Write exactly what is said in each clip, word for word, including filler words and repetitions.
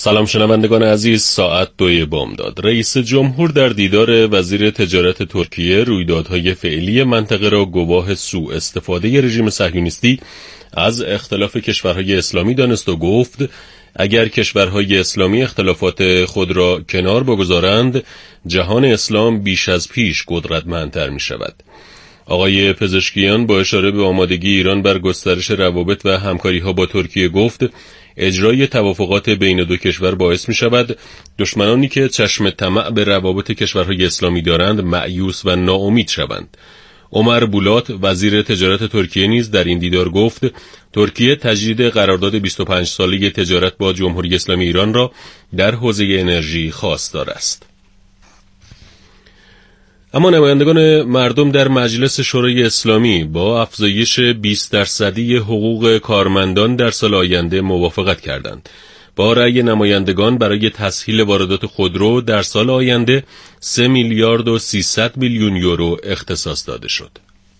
سلام شنوندگان عزیز، ساعت دوی بامداد. رئیس جمهور در دیدار وزیر تجارت ترکیه رویدادهای فعلی منطقه را گواه سوء استفاده رژیم صهیونیستی از اختلاف کشورهای اسلامی دانست و گفت اگر کشورهای اسلامی اختلافات خود را کنار بگذارند، جهان اسلام بیش از پیش قدرتمندتر می شود. آقای پزشکیان با اشاره به آمادگی ایران بر گسترش روابط و همکاری‌ها با ترکیه گفت اجرای توافقات بین دو کشور باعث می شود دشمنانی که چشم طمع به روابط کشورهای اسلامی دارند مأیوس و ناامید شوند. عمر بولات وزیر تجارت ترکیه نیز در این دیدار گفت ترکیه تجدید قرارداد بیست و پنج ساله تجارت با جمهوری اسلامی ایران را در حوزه انرژی خواستار است. اما نمایندگان مردم در مجلس شورای اسلامی با افزایش بیست درصدی حقوق کارمندان در سال آینده موافقت کردند. با رأی نمایندگان برای تسهیل واردات خودرو در سال آینده سه میلیارد و سیصد میلیون یورو اختصاص داده شد.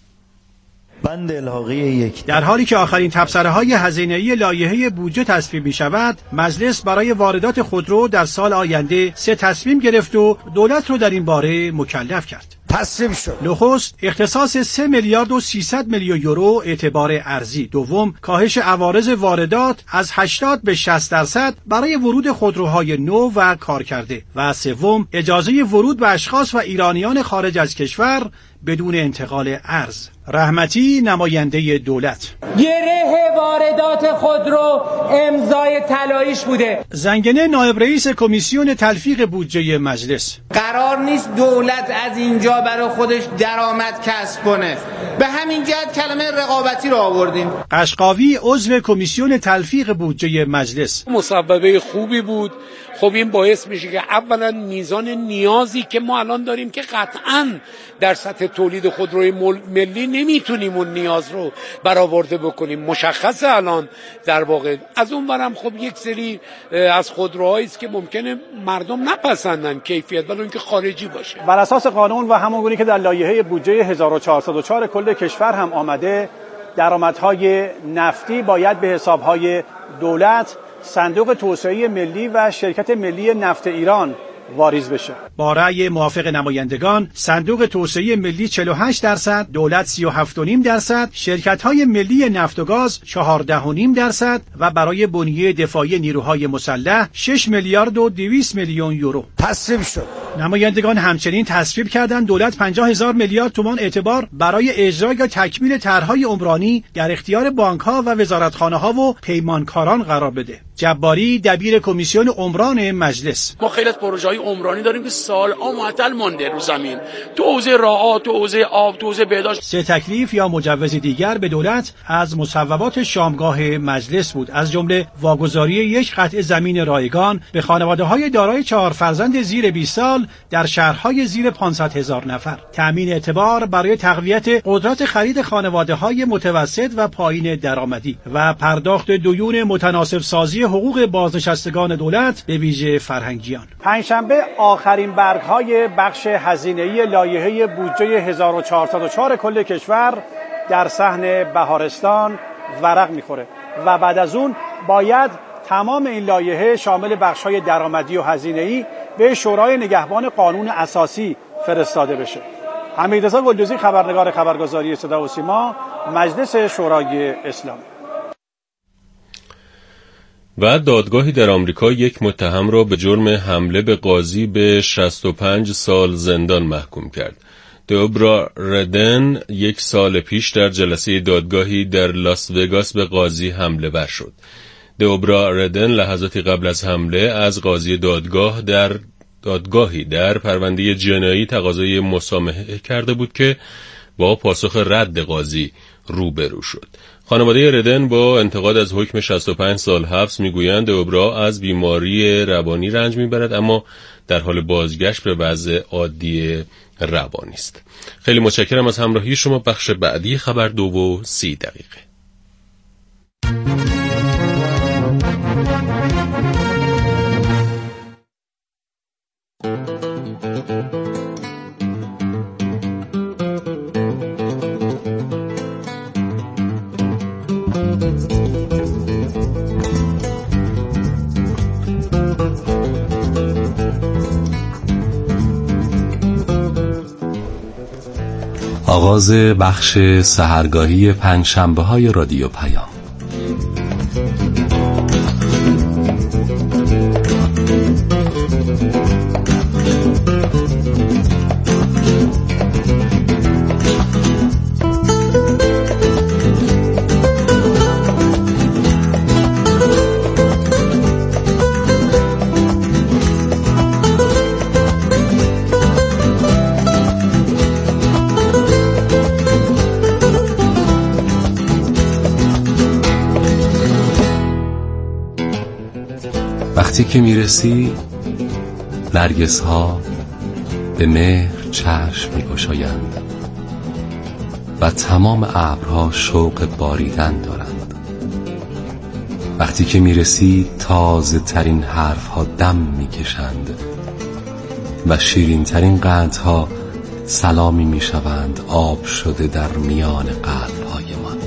بند الحاقی یک. در حالی که آخرین تبصره‌های هزینه‌ای لایحه بودجه تصویب می‌شود، مجلس برای واردات خودرو در سال آینده سه تصمیم گرفت و دولت رو در این باره مکلف کرد. تصویب شد. نخست اختصاص سه میلیارد و سیصد میلیون یورو اعتبار ارزی. دوم کاهش عوارض واردات از هشتاد به شصت درصد برای ورود خودروهای نو و کارکرده. و سوم اجازه ورود به اشخاص و ایرانیان خارج از کشور بدون انتقال ارز. رحمتی نماینده دولت: گره واردات خودرو امضای طلاییش بوده. زنگنه نایب رئیس کمیسیون تلفیق بودجه مجلس: قرار نیست دولت از اینجا برای خودش درآمد کسب کنه، به همین جهت کلمه رقابتی رو آوردیم. قشقاوی عضو کمیسیون تلفیق بودجه مجلس: مصوبه خوبی بود. خب این باعث میشه که اولا میزان نیازی که ما الان داریم که قطعاً در سطح تولید خودروی ملی نمیتونیم اون نیاز رو برآورده بکنیم، مشخصه الان در واقع. از اون برم خب یک سری از خودروهایی است که ممکنه مردم نپسندن کیفیت، ولی اینکه خارجی باشه. بر اساس قانون و همونگونه که در لایحه بودجه هزار و چهارصد و چهار کل کشور هم آمده، درآمدهای نفتی باید به حسابهای دولت، صندوق توسعه ملی و شرکت ملی نفت ایران واریز بشه. با رأی موافق نمایندگان، صندوق توسعه ملی چهل و هشت درصد، دولت سی و هفت و نیم درصد، شرکت‌های ملی نفت و گاز چهارده و نیم درصد و برای بنیه دفاعی نیروهای مسلح شش میلیارد و دویست میلیون یورو تصویب شد. نمایندگان همچنین تصویب کردند دولت پنجاه هزار میلیارد تومان اعتبار برای اجرا یا تکمیل طرح‌های عمرانی در اختیار بانک‌ها و وزارتخانه‌ها و پیمانکاران قرار بده. جباری دبیر کمیسیون عمران مجلس: ما خیلی از پروژه‌های عمرانی داریم که سال‌ها معطل مونده رو زمین، تو حوزه راه‌ها، تو حوزه آب، تو حوزه بهداشت. سه تکلیف یا مجوز دیگر به دولت از مصوبات شامگاه مجلس بود، از جمله واگذاری یک قطعه زمین رایگان به خانواده‌های دارای چهار فرزند زیر بیست سال در شهرهای زیر پانصد هزار نفر، تامین اعتبار برای تقویت قدرت خرید خانواده‌های متوسط و پایین درآمدی و پرداخت دیون متناسب سازی حقوق بازنشستگان دولت به ویژه فرهنگیان. پنجشنبه آخرین برگ‌های بخش هزینه‌ای لایحه بودجه هزار و چهارصد و چهار کل کشور در صحن بهارستان ورق می‌خوره و بعد از اون باید تمام این لایحه شامل بخش‌های درآمدی و هزینه‌ای به شورای نگهبان قانون اساسی فرستاده بشه. حمیدرضا گلدوزی، خبرنگار خبرگزاری صدا و سیما، مجلس شورای اسلامی. و دادگاهی در آمریکا یک متهم را به جرم حمله به قاضی به شصت و پنج سال زندان محکوم کرد. دئوبرا ردن یک سال پیش در جلسه دادگاهی در لاس وگاس به قاضی حمله ور شد. دئوبرا ردن لحظاتی قبل از حمله از قاضی دادگاه در دادگاهی در پرونده جنایی تقاضای مسامحه کرده بود که با پاسخ رد قاضی روبرو شد. خانواده ردن با انتقاد از حکم شصت و پنج سال حبس میگویند دئوبرا از بیماری روانی رنج میبرد، اما در حال بازگشت به وضع عادی روانی است. خیلی متشکرم از همراهی شما. بخش بعدی خبر دو و سی دقیقه. آغاز بخش سحرگاهی پنجشنبه های رادیو پیام. وقتی که میرسی نرگس ها به مهر چشم میگشایند و تمام ابرها شوق باریدن دارند. وقتی که میرسی تازه ترین حرف ها دم میکشند و شیرین ترین قندها سلامی میشوند آب شده در میان قلب های من.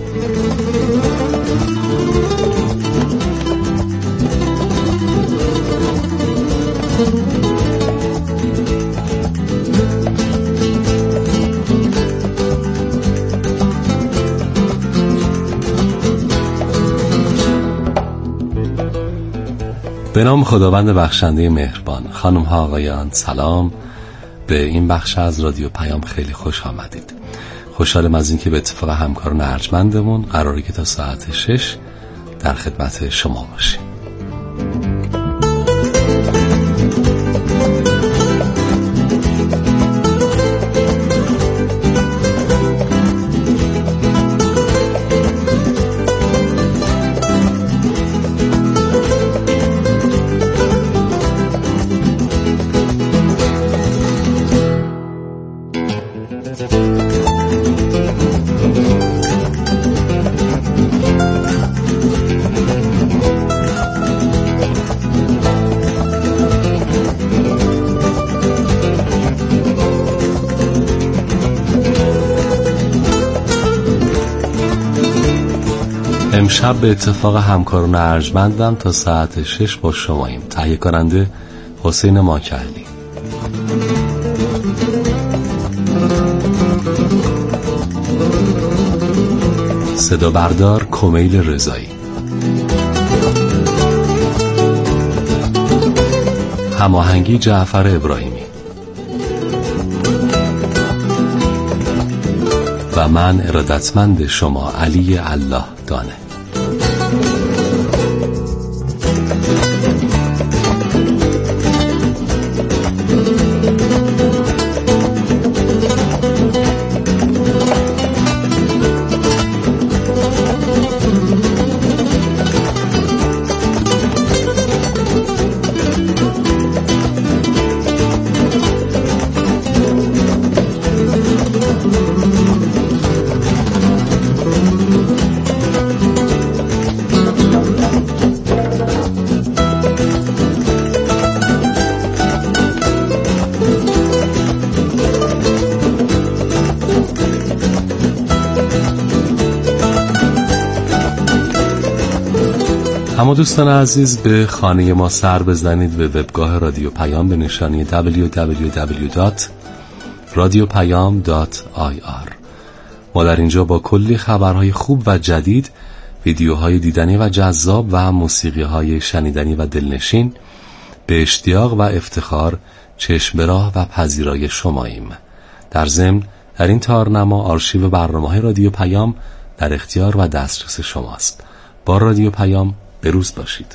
به نام خداوند بخشنده مهربان. خانم ها آقایان سلام. به این بخش از رادیو پیام خیلی خوش آمدید. خوشحالم از این که به اتفاق همکاران ارجمندمون قراره که تا ساعت شش در خدمت شما باشیم. امشب به اتفاق همکاران ارجمندم تا ساعت شش با شماییم. تهیه کننده حسین ماکهلی. صدا بردار کمیل رضایی. هماهنگی جعفر ابراهیمی. و من ارادتمند شما علی الله دانه. اما دوستان عزیز به خانه ما سر بزنید، به وبگاه رادیو پیام به نشانی دبلیو دبلیو دبلیو دات رادیو پیام دات آی آر. ما در اینجا با کلی خبرهای خوب و جدید، ویدیوهای دیدنی و جذاب و موسیقیهای شنیدنی و دلنشین به اشتیاق و افتخار چشم به راه و پذیرای شماییم. در ضمن در این تارنما آرشیو برنامه‌های رادیو پیام در اختیار و دسترس شماست. با رادیو پیام بروز باشید.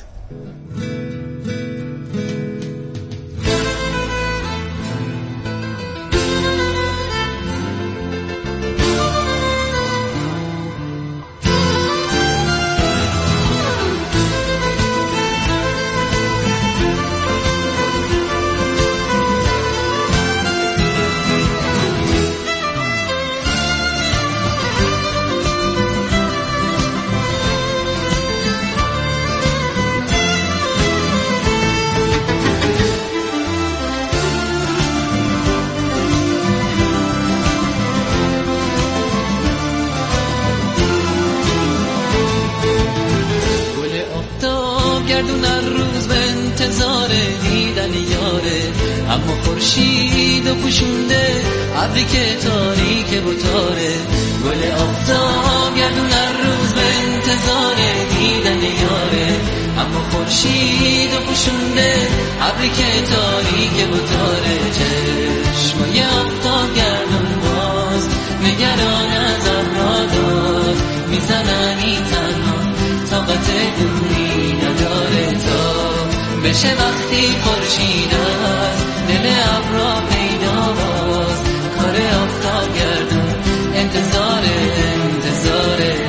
گردون هر روز به انتظار دیدن یاره، اما خورشید و پوشونده ابری که تاریک بتاره، گل آفتاب گردون هر روز به انتظار دیدن یاره. اما خورشید و پوشونده ابری که تاریک بتاره، چشمای آفتاب گردون باز نگران از ابرها داد، میزننی تنها طاقت دوری نداره تا بشه وقتی خورشید از دل ابرها پیدا باز. کار آفتاب گردون انتظار انتظاره.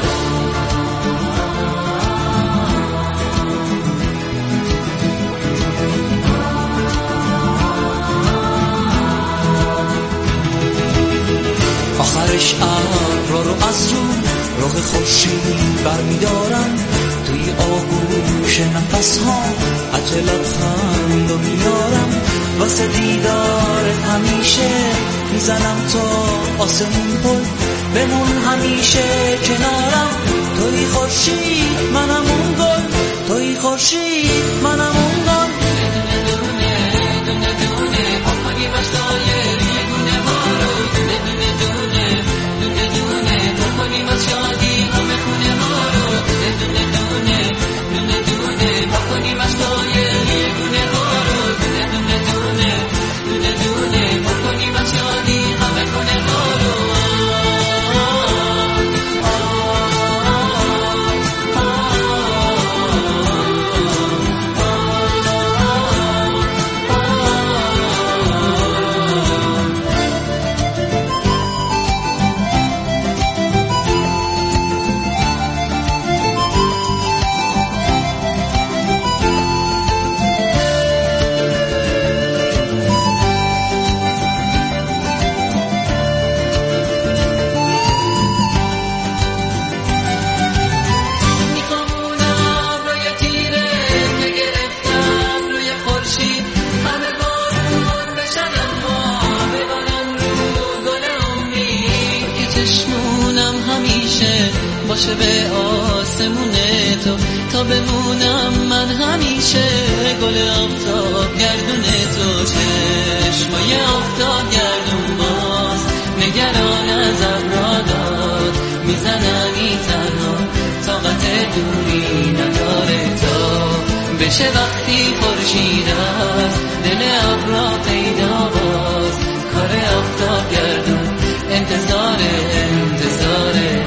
آخرش ابرها رو از رو رخ خورشید برمیدارم، توی آغوش نفس ها عجل لبخند رو میارم، واسه دیدارت همیشه میزنم تا آسمون پل، بمون همیشه کنارم. توی خورشید منم اون گل، توی خورشید منم اون گل. باشه به آسمونه تو تا بمونم من همیشه گل آفتاب گردون تو. چشمای آفتاب گردون باز نگران از ابرها داد، میزننی تنها طاقت دوری نداره تا بشه وقتی خورشید از دل ابرها پیدا باز. کار آفتاب گردون انتظار انتظاره.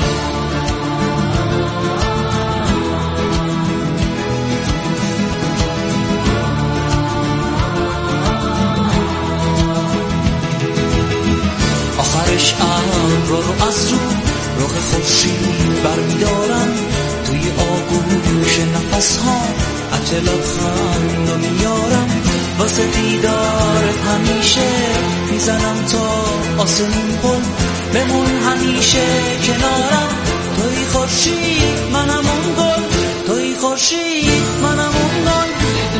آخرش ابرها رو از رو رخ خورشید برمیدارم، توی آغوش نفس ها عجل لبخند رو میارم، واسه دیدارت همیشه میزنم تا آسمون پل، بمون همیشه کنارم. توی خورشید منم اون گل، توی خورشید منم اون گل.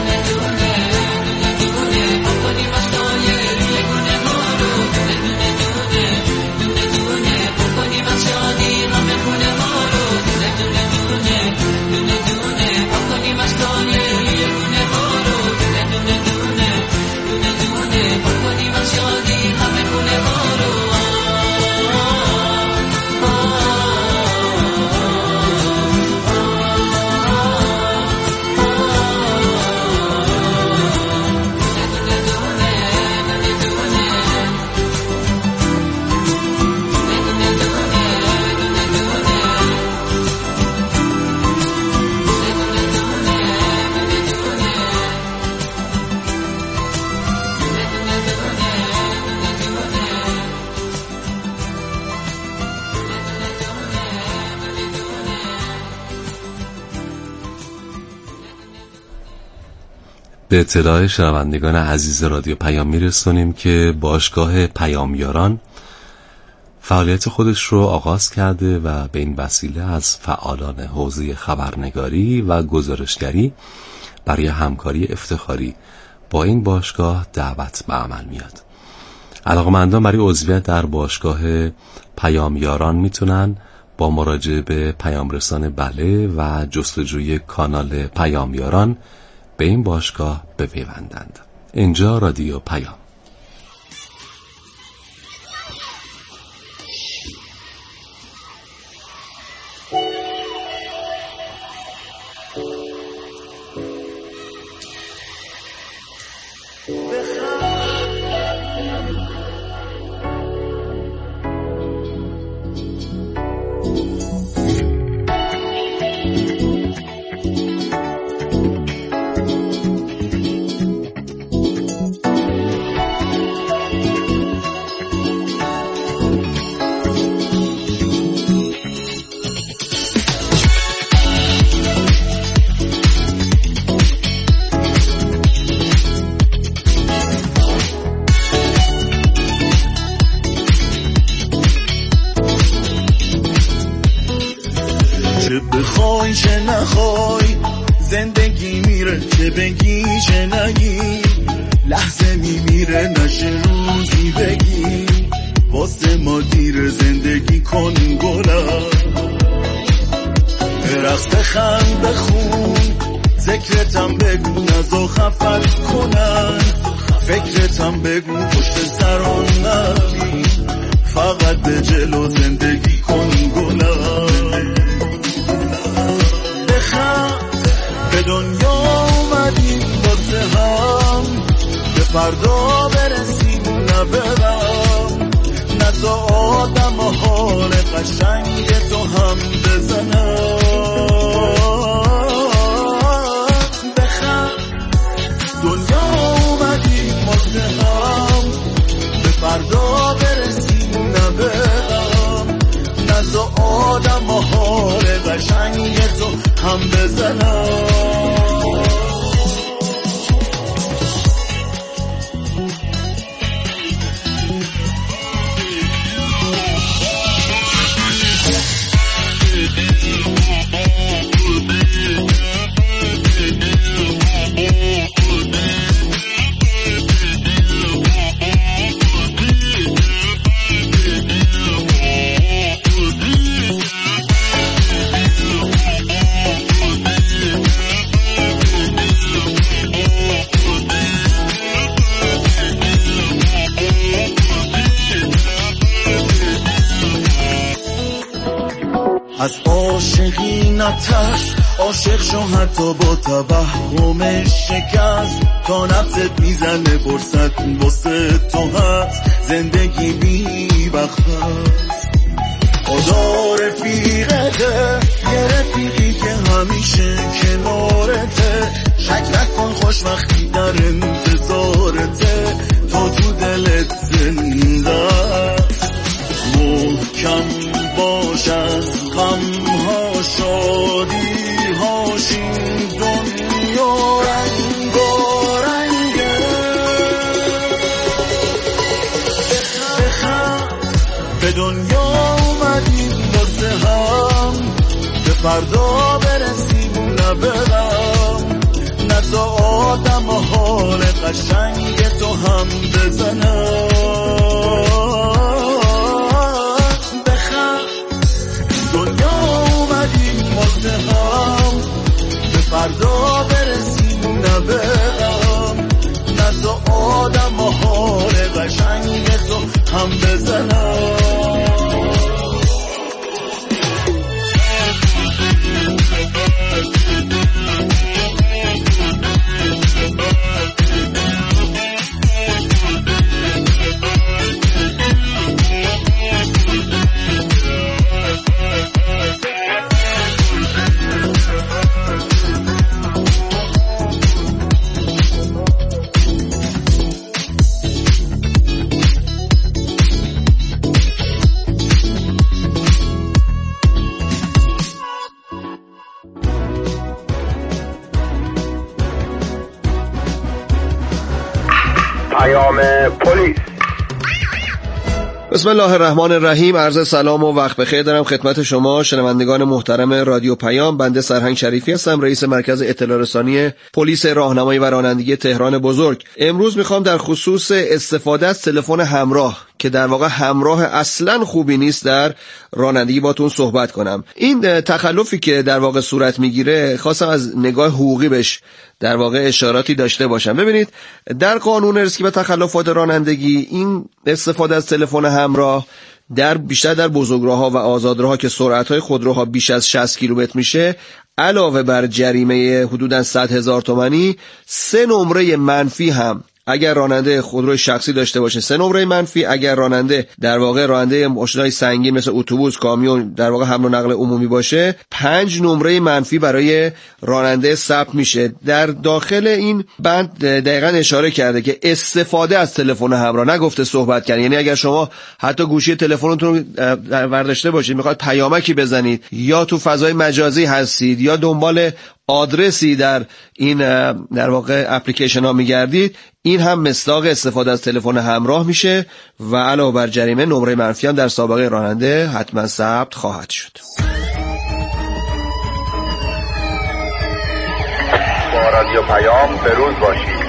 به اطلاع شنوندگان عزیز رادیو پیام میرسونیم که باشگاه پیامیاران فعالیت خودش رو آغاز کرده و به این وسیله از فعالان حوزه خبرنگاری و گزارشگری برای همکاری افتخاری با این باشگاه دعوت به عمل میاد. علاقه‌مندان برای عضویت در باشگاه پیامیاران میتونن با مراجعه به پیامرسان بله و جستجوی کانال پیامیاران به این باشگاه بپیوندند. اینجا رادیو پیام. بخوای چه نخوای زندگی میره، چه بگی چه نگی لحظه میمیره، نشه روزی بگی واسه ما دیر، زندگی کن گلم برقص بخند بخون ذکرتم بگو نزا خفت کنن، فکرتم بگو پشت سران نبی، فقط به جلو زندگی کن گلم بخند به دنیا اومدیم واسه هم، به فردا برسیم نبرم، نزا آدم و حال قشنگ تو هم بزنم بخند دنیا اومدیم واسه هم، به فردا برسیم نبرم، نزا آدم و حال قشنگ تو هم بزنم از عاشقی نترس، عاشق شو حتی با توهم شکست، تا نفست میزنه فرصت واسه تو هست، زندگی بی وقت هست خدا رفیقته، یه رفیقی که همیشه کنارته، شک نکن خوشبختی در انتظارته، تو تو دلت زنده محکم باش از غم ها شادی هاش، این دنیا رنگ و رنگه بخند به دنیا اومدیم واسه هم، به فردا برسیم و نبرم، نزا آدم و حال قشنگ تو هم بزنم هم، به فردا برسیم نبرم، نزا آدم و حال قشنگ تو هم بزنم پلیس. بسم الله الرحمن الرحیم. عرض سلام و وقت بخیر دارم خدمت شما شنوندگان محترم رادیو پیام. بنده سرهنگ شریفی هستم، رئیس مرکز اطلاع رسانی پلیس راهنمایی و رانندگی تهران بزرگ. امروز میخوام در خصوص استفاده از تلفن همراه که در واقع همراه اصلا خوبی نیست در رانندگی باتون صحبت کنم. این تخلفی که در واقع صورت میگیره خواستم از نگاه حقوقی بهش در واقع اشاراتی داشته باشم. ببینید در قانون ریسک و تخلفات رانندگی این استفاده از تلفن همراه در بیشتر در بزرگراه‌ها و آزادراه‌ها که سرعت‌های خودروها بیش از شصت کیلومتر میشه، علاوه بر جریمه حدوداً صد هزار تومانی، سه نمره منفی هم اگر راننده خودروی شخصی داشته باشه، سه نمره منفی. اگر راننده در واقع راننده ماشین‌های سنگین مثل اتوبوس، کامیون، در واقع حمل و نقل عمومی باشه، پنج نمره منفی برای راننده ثبت میشه. در داخل این بند دقیقاً اشاره کرده که استفاده از تلفن همراه، نگفته صحبت کردن. یعنی اگر شما حتی گوشی تلفنتون رو برداشته باشید، میخواد پیامکی بزنید، یا تو فضای مجازی هستید، یا دنبال آدرسی در این در واقع اپلیکیشن ها میگردید، این هم مصداق استفاده از تلفن همراه میشه و علاوه بر جریمه نمره منفی هم در سابقه راننده حتما ثبت خواهد شد. با رادیو پیام بروز باشید.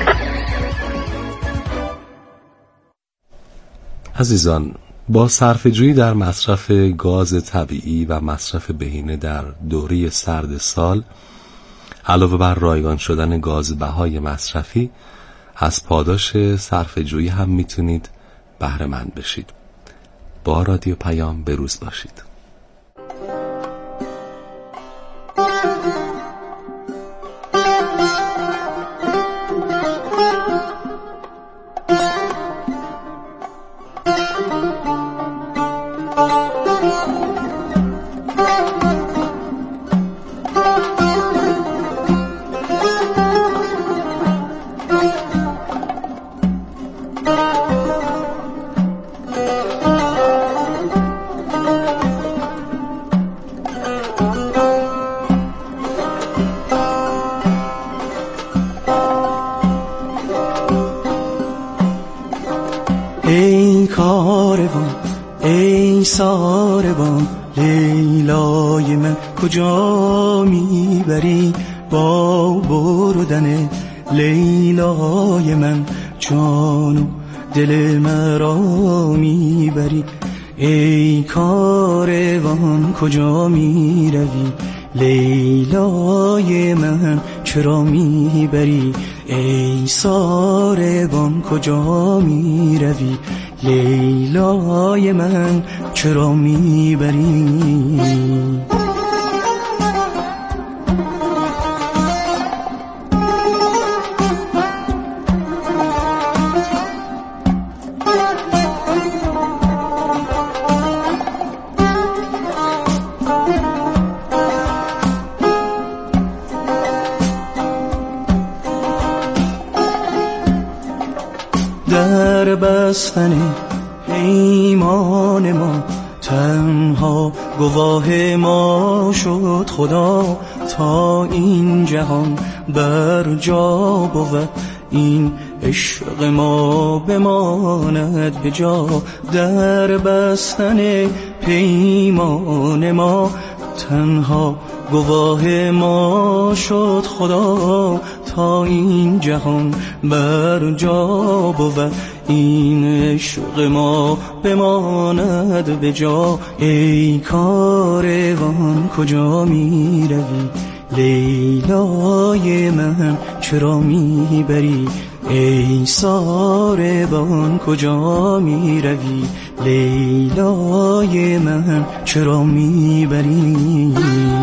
عزیزان، با صرفه‌جویی در مصرف گاز طبیعی و مصرف بهینه در دوره سرد سال، علاوه بر رایگان شدن گاز بهای مصرفی، از پاداش صرفه‌جویی هم میتونید بهره مند بشید. با رادیو پیام بروز باشید. ای کاروان ای ساربان لیلای من کجا میبری؟ با بردن لیلای من جان و دل مرا میبری. ای کاروان کجا میروی؟ لیلای من چرا میبری؟ ای ساربان کجا میروی؟ لیلای من چرا میبری؟ در بستن پیمان ما تنها گواه ما شد خدا، تا این جهان بر جا بود این عشق ما بماند به جا. در بستن پیمان ما تنها گواه ما شد خدا، تا این جهان بر جا بود این عشق ما بماند به جا. ای کاروان کجا میروی؟ لیلای من چرا میبری؟ ای ساربان کجا میروی؟ لیلای من چرا میبری؟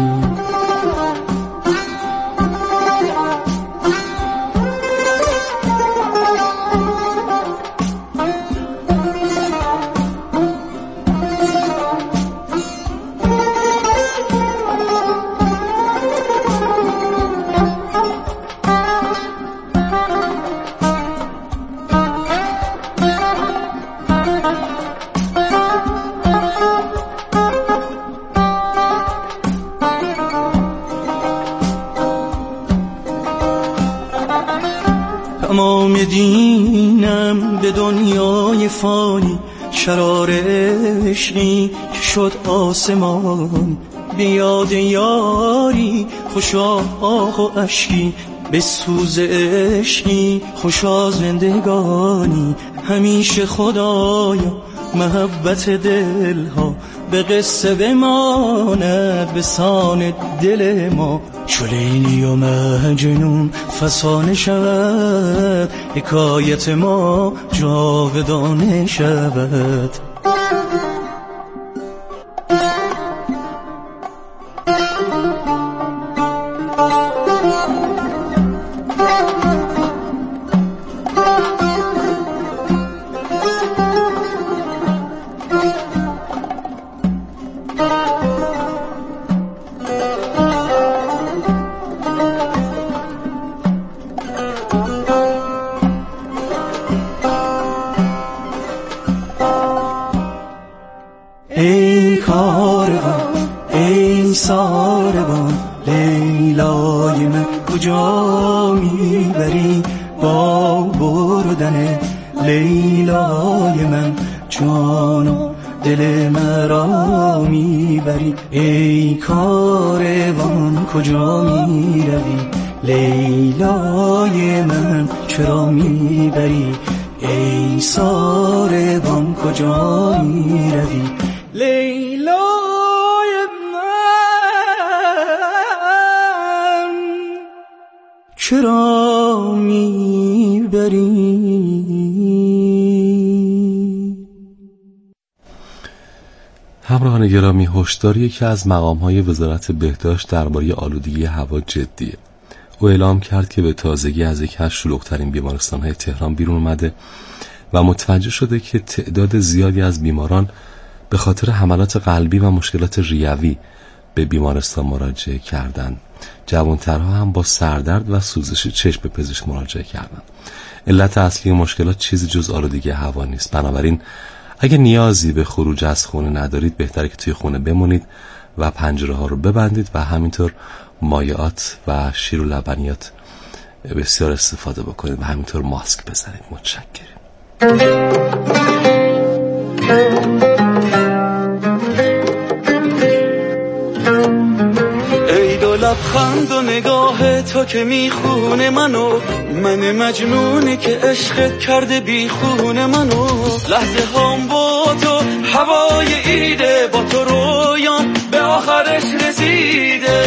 تمام دینم به دنیای فانی، شرار عشقی که شد آسمان. بیاد یاری خوشا آه و اشکی، به سوز عشقی خوشا زندگانی. همیشه خدایا محبت دلها به قصه بماند به سان دل ما. چو لیلی و مجنون فسانه شود، حکایت ما جاودانه شود. ای کاروان ای ساربان لیلای من کجا میبری؟ با بردن لیلای من جان و دل مرا میبری. ای کاروان کجا میروی؟ لیلای من چرا میبری ای ساربان کجا میروی لیلای من چرا میبری. همراهان گرامی، هشداری که از مقام‌های وزارت بهداشت درباره آلودگی هوا جدیه. او اعلام کرد که به تازگی از یکی از شلوغ‌ترین بیمارستان‌های تهران بیرون اومده و متوجه شده که تعداد زیادی از بیماران به خاطر حملات قلبی و مشکلات ریوی به بیمارستان مراجعه کردند. جوان‌ترها هم با سردرد و سوزش چشم به پزشک مراجعه کردند. علت اصلی مشکلات چیزی جز آلودگی هوا نیست. بنابراین اگه نیازی به خروج از خونه ندارید بهتره که توی خونه بمونید و پنجره ها رو ببندید و همینطور مایعات و شیر و لبنیات بسیار استفاده بکنید و همینطور ماسک بزنید. متشکرم. ای دو لبخند و نگاه تو که میخونه منو، من مجنونی که عشقت کرده بیخونه منو. لحظه هام با تو هوای ایده، با تو رویان به آخرش رسیده.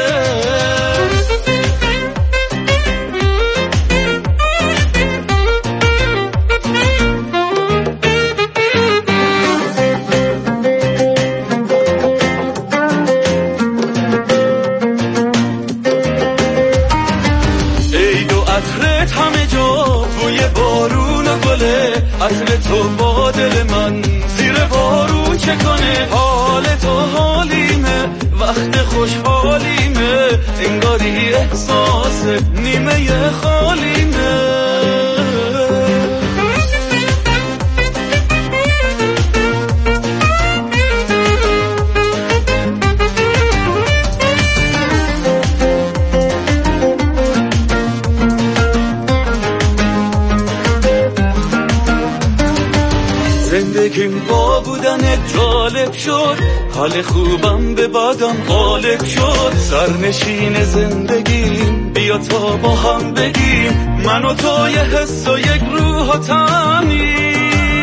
عطر تو با دل من زیر بارون چه کنه، حال تو حالیمه وقت خوشحالیمه، انگاری احساس نیمه خالیمه. زندگیم با بودنت جالب شد، حال خوبم به بادم غالب شد. سرنشین زندگیم بیا تا با هم بگیم، من و تو یه حس و یک روح و تنی.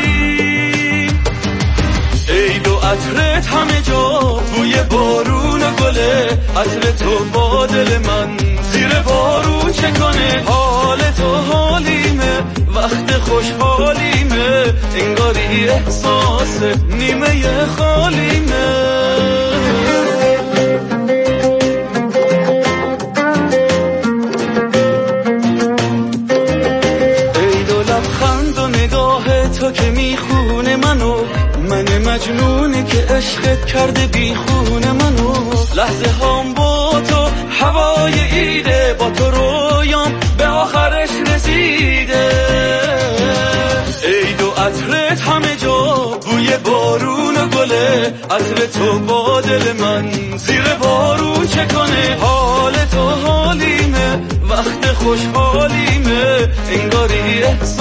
ای دو عطرت همه جا بوی بارون و گله، عطر تو با دل من زیر بارون چه کنه، حال تو حالیمه وقت خوشحالیمه، انگاری احساس نیمه خالیمه. ای دو لبخند و نگاه تو که میخونه منو، من مجنونی که عشقت کرده بیخونه منو. لحظه هام با تو هوای ایده، با تو رویام به آخرش رسیده. ای دو عطرت همه جا بوی بارون و گله، عطر تو با دل من زیر بارون چه کنه، حال تو حالیمه وقت خوشحالیمه، انگاری احساس